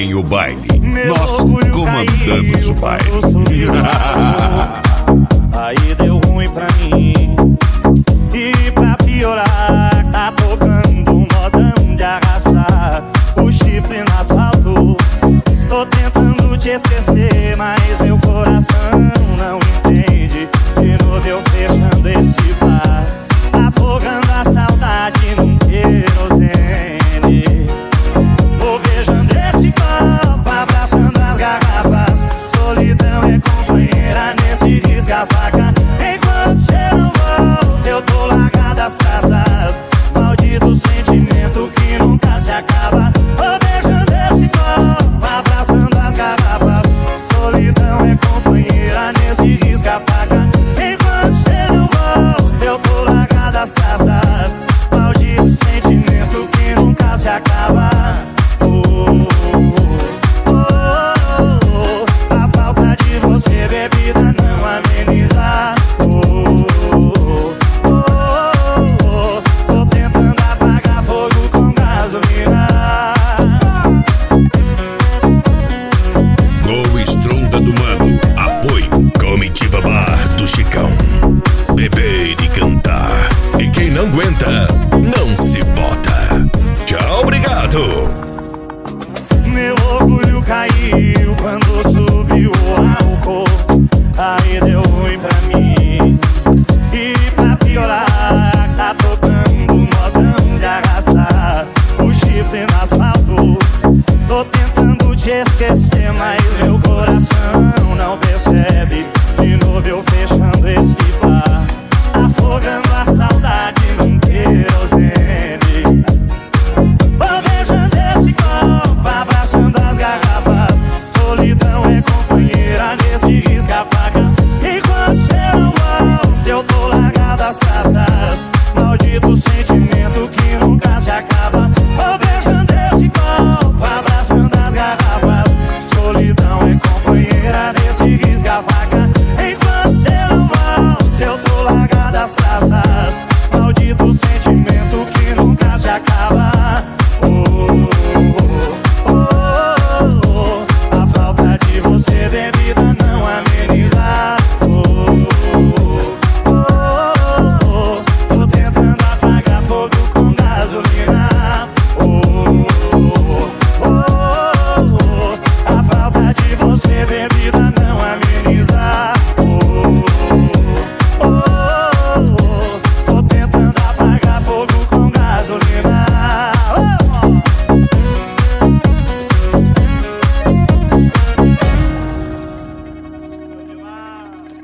Toquem o baile, nós comandamos o baile. Aí deu ruim pra mim. E pra piorar, tá tocando um modão de arrastar o chifre no asfalto. Tô tentando te esquecer, mas meu coração não entende. De novo eu fechando esse bar, afogando a saudade num querosene. Vou beijando esse copo, abraçando as garrafas. Solidão é companheira nesse risca-faca. Enquanto cê não volta, eu tô largada as traças. Maldito sentimento que nunca se acaba. Vou beijando esse copo, abraçando as garrafas. Solidão é companheira nesse risca-faca. Enquanto cê não volta, eu tô largada as traças. Maldito sentimento que nunca se acaba. A falta de você, bebida, não ameniza. Tô tentando apagar fogo com gasolina. Com Estronda do Mano, apoio Comitiva Bar do Chicão. Beber e cantar, e quem não aguenta, não se bota. Tchau, obrigado. Meu orgulho caiu quando subiu o álcool. Aí deu ruim pra mim. E pra piorar, tá tocando um modão de arrastar o chifre no asfalto. Tô tentando te esquecer, mas meu coração não percebe. De novo eu fechando esse